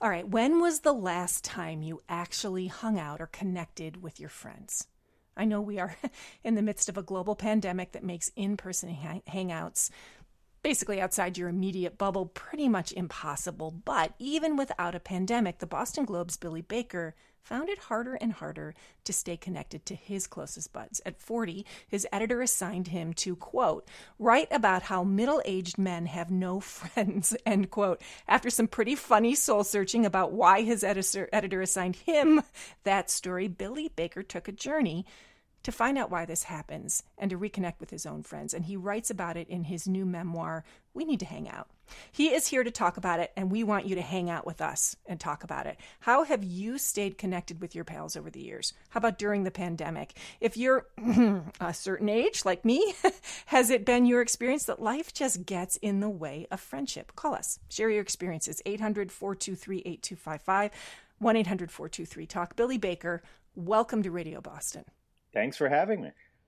All right, when was the last time you actually hung out or connected with your friends? I know we are in the midst of a global pandemic that makes in-person hangouts basically outside your immediate bubble pretty much impossible. But even without a pandemic, the Boston Globe's Billy Baker found it harder and harder to stay connected to his closest buds. At 40, his editor assigned him to, quote, write about how middle-aged men have no friends, end quote. After some pretty funny soul-searching about why his editor assigned him that story, Billy Baker took a journey to find out why this happens and to reconnect with his own friends. And he writes about it in his new memoir, We Need to Hang Out. He is here to talk about it, and we want you to hang out with us and talk about it. How have you stayed connected with your pals over the years? How about during the pandemic? If you're a certain age, like me, has it been your experience that life just gets in the way of friendship? Call us. Share your experiences. 800-423-8255, 1-800-423-TALK. Billy Baker, welcome to Radio Boston. Thanks for having me.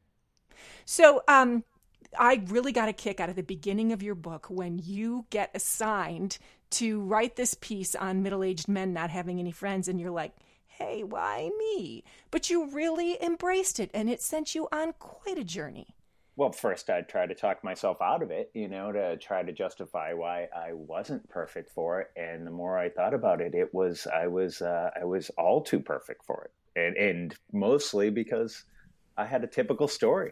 So I really got a kick out of the beginning of your book when you get assigned to write this piece on middle-aged men not having any friends, and you're like, hey, why me? But you really embraced it, and it sent you on quite a journey. Well, first I tried to talk myself out of it, to try to justify why I wasn't perfect for it. And the more I thought about it, I was all too perfect for it, and mostly because I had a typical story.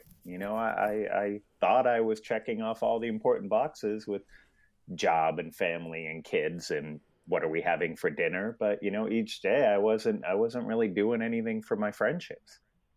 I thought I was checking off all the important boxes with job and family and kids and what are we having for dinner. But, each day I wasn't really doing anything for my friendships.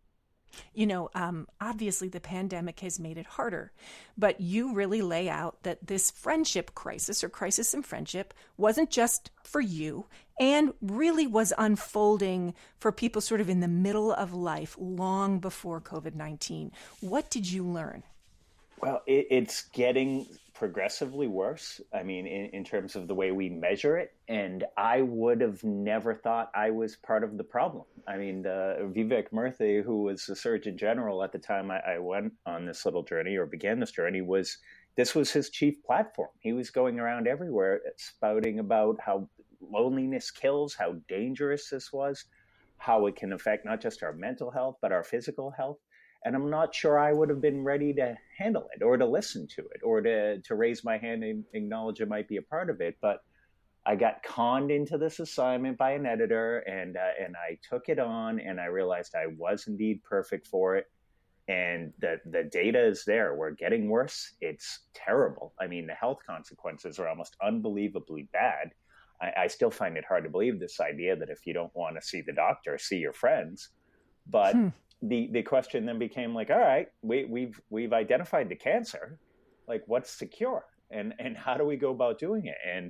Obviously the pandemic has made it harder, but you really lay out that this friendship crisis or crisis in friendship wasn't just for you and really was unfolding for people sort of in the middle of life long before COVID-19. What did you learn? Well, it's getting progressively worse. I mean, in terms of the way we measure it. And I would have never thought I was part of the problem. I mean, Vivek Murthy, who was the Surgeon General at the time I went on this little journey or began this journey, this was his chief platform. He was going around everywhere spouting about how loneliness kills, how dangerous this was, how it can affect not just our mental health, but our physical health. And I'm not sure I would have been ready to handle it or to listen to it or to raise my hand and acknowledge it might be a part of it. But I got conned into this assignment by an editor and I took it on and I realized I was indeed perfect for it. And the data is there. We're getting worse. It's terrible. I mean, the health consequences are almost unbelievably bad. I still find it hard to believe this idea that if you don't want to see the doctor, see your friends. But the question then became like, all right, we've identified the cancer. Like, what's the cure? And how do we go about doing it? And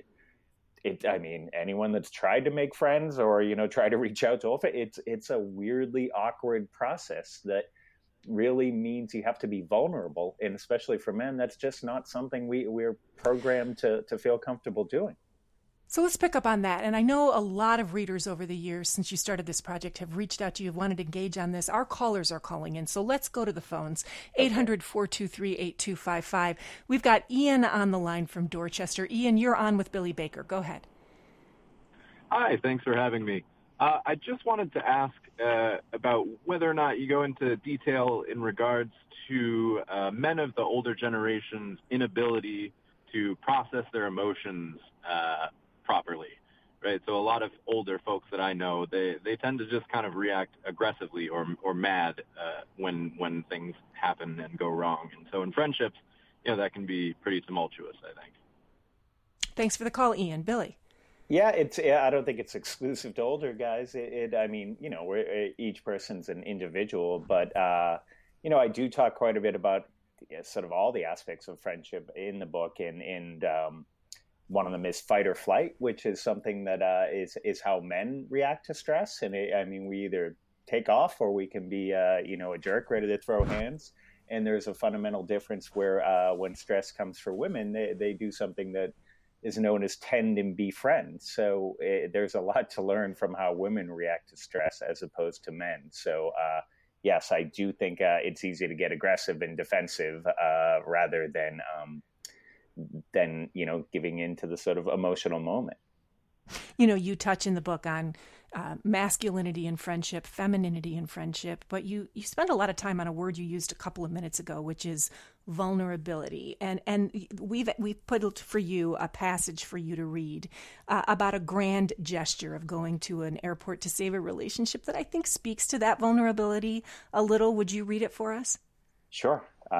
anyone that's tried to make friends or, try to reach out to it's a weirdly awkward process that really means you have to be vulnerable. And especially for men, that's just not something we're programmed to feel comfortable doing. So let's pick up on that. And I know a lot of readers over the years since you started this project have reached out to you, have wanted to engage on this. Our callers are calling in. So let's go to the phones. 800-423-8255. We've got Ian on the line from Dorchester. Ian, you're on with Billy Baker. Go ahead. Hi, thanks for having me. I just wanted to ask about whether or not you go into detail in regards to men of the older generation's inability to process their emotions properly, right? So a lot of older folks that I know, they tend to just kind of react aggressively or mad when things happen and go wrong. And so in friendships, that can be pretty tumultuous, I think. Thanks for the call, Ian. Billy. Yeah, I don't think it's exclusive to older guys. Each person's an individual, but I do talk quite a bit about sort of all the aspects of friendship in the book, and one of them is fight or flight, which is something that is how men react to stress. And we either take off or we can be a jerk ready to throw hands. And there's a fundamental difference where when stress comes for women, they do something that is known as tend and befriend. So there's a lot to learn from how women react to stress as opposed to men. So yes, I do think it's easy to get aggressive and defensive rather than giving into the sort of emotional moment. You know, you touch in the book on masculinity in friendship, femininity in friendship, but you spend a lot of time on a word you used a couple of minutes ago, which is vulnerability. And we've put for you a passage for you to read about a grand gesture of going to an airport to save a relationship that I think speaks to that vulnerability a little. Would you read it for us? Sure.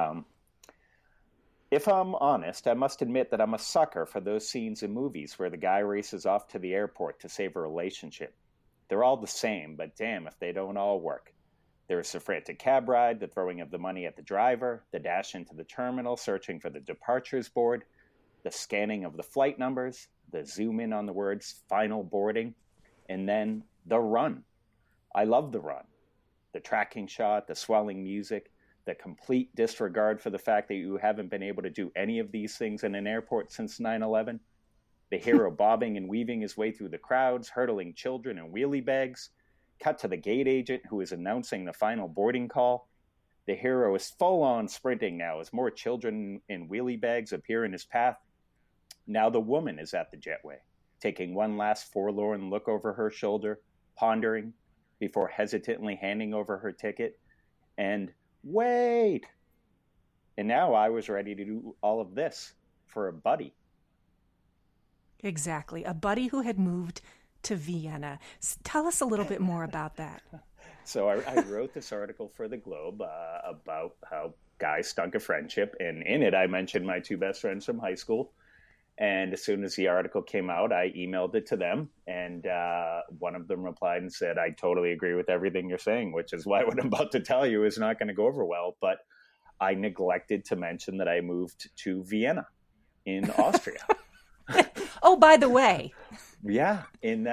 If I'm honest, I must admit that I'm a sucker for those scenes in movies where the guy races off to the airport to save a relationship. They're all the same, but damn if they don't all work. There's the frantic cab ride, the throwing of the money at the driver, the dash into the terminal searching for the departures board, the scanning of the flight numbers, the zoom in on the words final boarding, and then the run. I love the run. The tracking shot, the swelling music, the complete disregard for the fact that you haven't been able to do any of these things in an airport since 9/11. The hero bobbing and weaving his way through the crowds, hurdling children in wheelie bags. Cut to the gate agent who is announcing the final boarding call. The hero is full-on sprinting now as more children in wheelie bags appear in his path. Now the woman is at the jetway, taking one last forlorn look over her shoulder, pondering, before hesitantly handing over her ticket. And wait! And now I was ready to do all of this for a buddy. Exactly. A buddy who had moved to Vienna. Tell us a little bit more about that. So I wrote this article for the Globe about how guys stunk of friendship. And in it, I mentioned my two best friends from high school. And as soon as the article came out, I emailed it to them. And one of them replied and said, I totally agree with everything you're saying, which is why what I'm about to tell you is not going to go over well. But I neglected to mention that I moved to Vienna in Austria. Oh, by the way. Yeah, it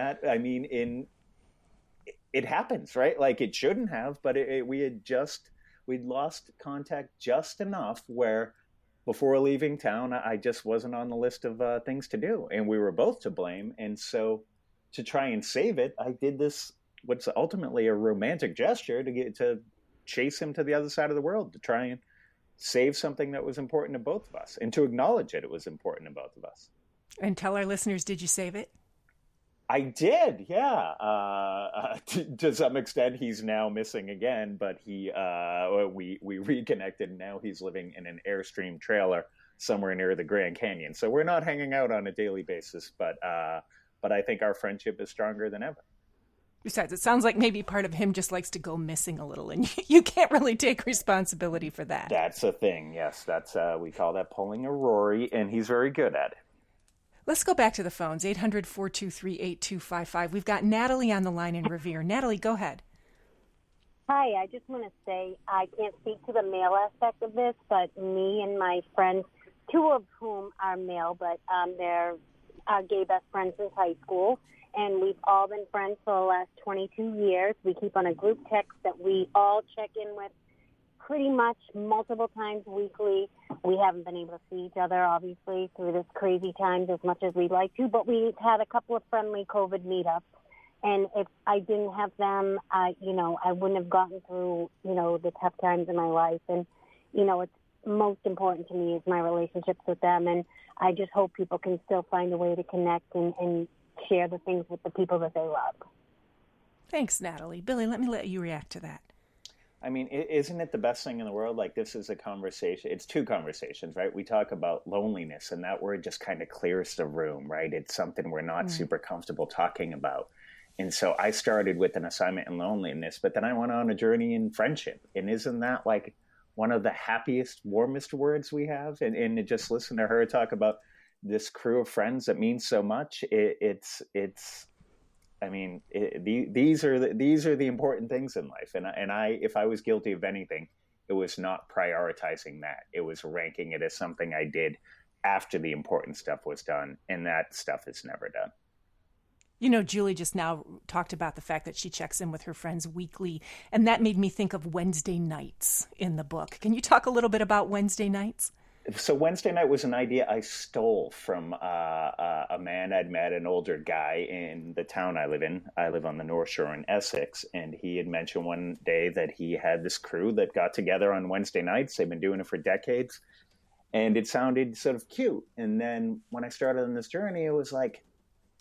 happens, right? Like it shouldn't have, but we'd lost contact just enough where before leaving town, I just wasn't on the list of things to do, and we were both to blame. And so to try and save it, I did this, what's ultimately a romantic gesture to chase him to the other side of the world, to try and save something that was important to both of us and to acknowledge that it was important to both of us. And tell our listeners, did you save it? I did, yeah. To some extent, he's now missing again, but we reconnected, and now he's living in an Airstream trailer somewhere near the Grand Canyon. So we're not hanging out on a daily basis, but I think our friendship is stronger than ever. Besides, it sounds like maybe part of him just likes to go missing a little, and you can't really take responsibility for that. That's a thing, yes. That's we call that pulling a Rory, and he's very good at it. Let's go back to the phones, 800-423-8255. We've got Natalie on the line in Revere. Natalie, go ahead. Hi, I just want to say I can't speak to the male aspect of this, but me and my friends, two of whom are male, but they're gay best friends since high school, and we've all been friends for the last 22 years. We keep on a group text that we all check in with pretty much multiple times weekly. We haven't been able to see each other, obviously, through this crazy times as much as we'd like to, but we've had a couple of friendly COVID meetups. And if I didn't have them, I wouldn't have gotten through, the tough times in my life. And, it's most important to me is my relationships with them. And I just hope people can still find a way to connect and share the things with the people that they love. Thanks, Natalie. Billy, let me let you react to that. I mean, isn't it the best thing in the world? Like, this is a conversation. It's two conversations, right? We talk about loneliness, and that word just kind of clears the room, right? It's something we're not super comfortable talking about. And so I started with an assignment in loneliness, but then I went on a journey in friendship. And isn't that like one of the happiest, warmest words we have? And to just listen to her talk about this crew of friends that means so much, these are the important things in life. And if I was guilty of anything, it was not prioritizing that. It was ranking it as something I did after the important stuff was done. And that stuff is never done. Julie just now talked about the fact that she checks in with her friends weekly. And that made me think of Wednesday nights in the book. Can you talk a little bit about Wednesday nights? So Wednesday night was an idea I stole from a man I'd met, an older guy in the town I live in. I live on the North Shore in Essex, and he had mentioned one day that he had this crew that got together on Wednesday nights. They've been doing it for decades, and it sounded sort of cute. And then when I started on this journey, it was like,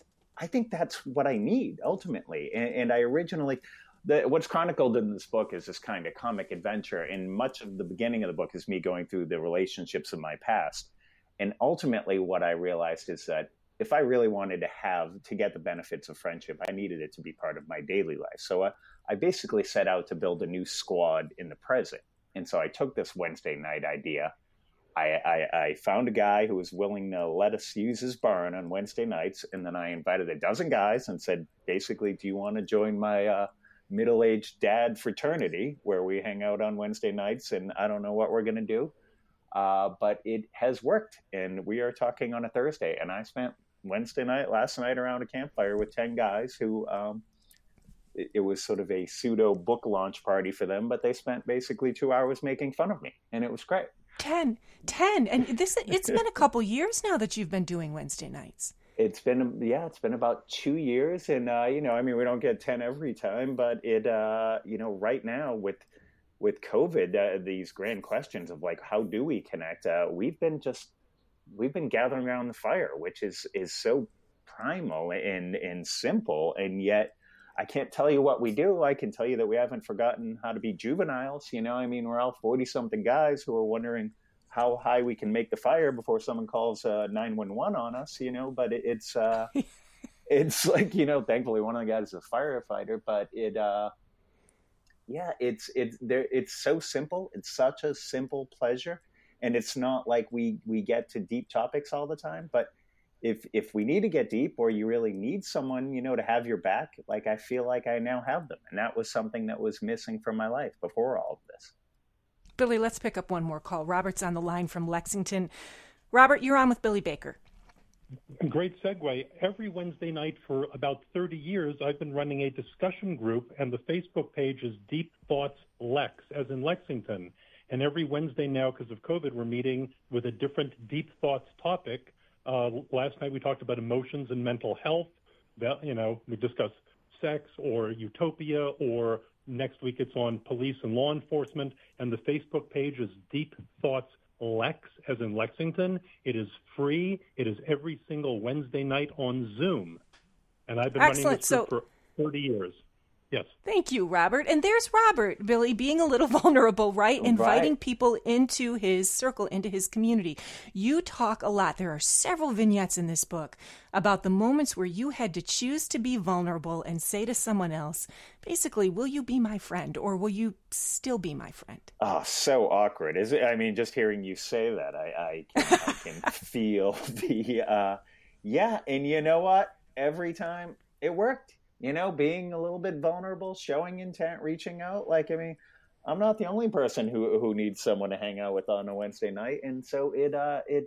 I think that's what I need ultimately. And I originally, what's chronicled in this book is this kind of comic adventure. And much of the beginning of the book is me going through the relationships of my past. And ultimately what I realized is that if I really wanted to get the benefits of friendship, I needed it to be part of my daily life. So I basically set out to build a new squad in the present. And so I took this Wednesday night idea. I found a guy who was willing to let us use his barn on Wednesday nights. And then I invited a dozen guys and said, basically, do you want to join my middle-aged dad fraternity where we hang out on Wednesday nights? And I don't know what we're going to do. But it has worked. And we are talking on a Thursday. And I spent last night around a campfire with 10 guys who it was sort of a pseudo book launch party for them. But they spent basically 2 hours making fun of me. And it was great. 10. And it's been a couple years now that you've been doing Wednesday nights. It's been about 2 years. And, we don't get 10 every time, but it, right now with COVID, these grand questions of like, how do we connect? We've been gathering around the fire, which is so primal and simple. And yet I can't tell you what we do. I can tell you that we haven't forgotten how to be juveniles. We're all 40-something guys who are wondering how high we can make the fire before someone calls 911 on us, but it's like, thankfully one of the guys is a firefighter, but it's so simple. It's such a simple pleasure. And it's not like we get to deep topics all the time, but if we need to get deep or you really need someone, to have your back, like I feel like I now have them. And that was something that was missing from my life before all of this. Billy, let's pick up one more call. Robert's on the line from Lexington. Robert, you're on with Billy Baker. Great segue. Every Wednesday night for about 30 years, I've been running a discussion group, and the Facebook page is Deep Thoughts Lex, as in Lexington. And every Wednesday now, because of COVID, we're meeting with a different Deep Thoughts topic. Last night we talked about emotions and mental health. We discussed sex or utopia, or next week it's on police and law enforcement. And the Facebook page is Deep Thoughts Lex, as in Lexington. It is free. It is every single Wednesday night on Zoom. And I've been running this group for 30 years. Yes. Thank you, Robert. And there's Robert, Billy, being a little vulnerable, right? Inviting people into his circle, into his community. You talk a lot. There are several vignettes in this book about the moments where you had to choose to be vulnerable and say to someone else, basically, will you be my friend or will you still be my friend? Oh, so awkward. Just hearing you say that, I can feel the, And you know what? Every time it worked. Being a little bit vulnerable, showing intent, reaching out. I'm not the only person who needs someone to hang out with on a Wednesday night. And so it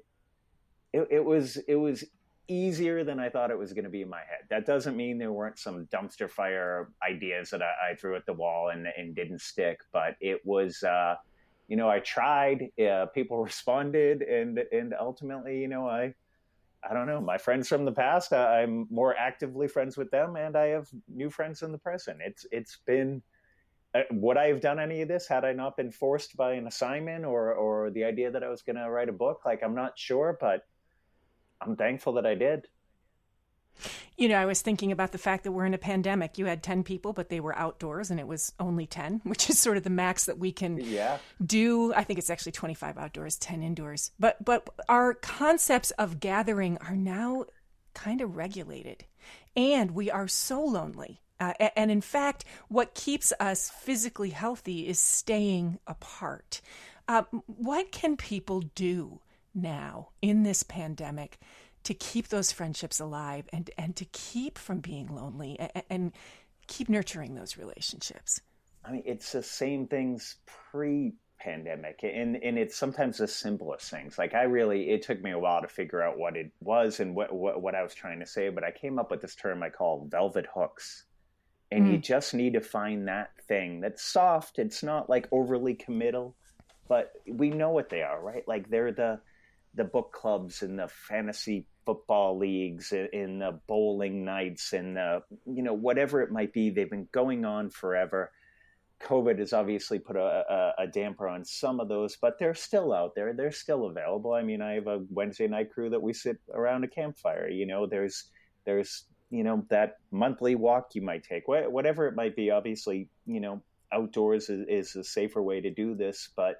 was easier than I thought it was going to be in my head. That doesn't mean there weren't some dumpster fire ideas that I threw at the wall and didn't stick, but it was, I tried, people responded, and ultimately, I don't know. My friends from the past, I'm more actively friends with them, and I have new friends in the present. It's been, would I have done any of this had I not been forced by an assignment or the idea that I was going to write a book? I'm not sure, but I'm thankful that I did. I was thinking about the fact that we're in a pandemic. You had 10 people, but they were outdoors, and it was only 10, which is sort of the max that we can do. I think it's actually 25 outdoors, 10 indoors. But our concepts of gathering are now kind of regulated, and we are so lonely. And in fact, what keeps us physically healthy is staying apart. What can people do now in this pandemic to keep those friendships alive and to keep from being lonely and keep nurturing those relationships? It's the same things pre-pandemic, and it's sometimes the simplest things. It took me a while to figure out what it was and what I was trying to say, but I came up with this term I call velvet hooks. And you just need to find that thing that's soft. It's not overly committal, but we know what they are, right? They're the book clubs and the fantasy football leagues and the bowling nights and whatever it might be. They've been going on forever. COVID has obviously put a damper on some of those, but they're still out there. They're still available. I have a Wednesday night crew that we sit around a campfire. There's that monthly walk you might take, whatever it might be. Obviously, outdoors is a safer way to do this, but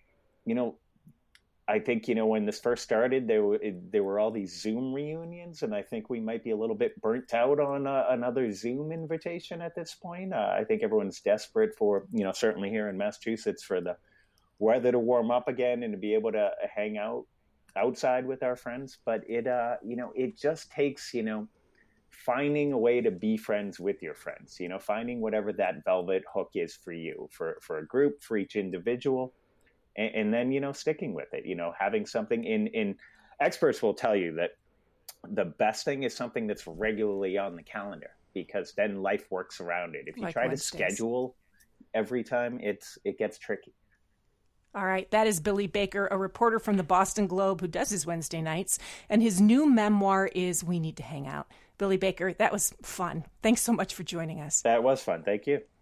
I think, when this first started, there were all these Zoom reunions, and I think we might be a little bit burnt out on another Zoom invitation at this point. I think everyone's desperate for, certainly here in Massachusetts, for the weather to warm up again and to be able to hang out outside with our friends. But it just takes, finding a way to be friends with your friends, finding whatever that velvet hook is for you, for a group, for each individual. And then, sticking with it, having something in experts will tell you that the best thing is something that's regularly on the calendar, because then life works around it. If you try to schedule every time, it gets tricky. All right. That is Billy Baker, a reporter from the Boston Globe who does his Wednesday nights. And his new memoir is We Need to Hang Out. Billy Baker, that was fun. Thanks so much for joining us. That was fun. Thank you.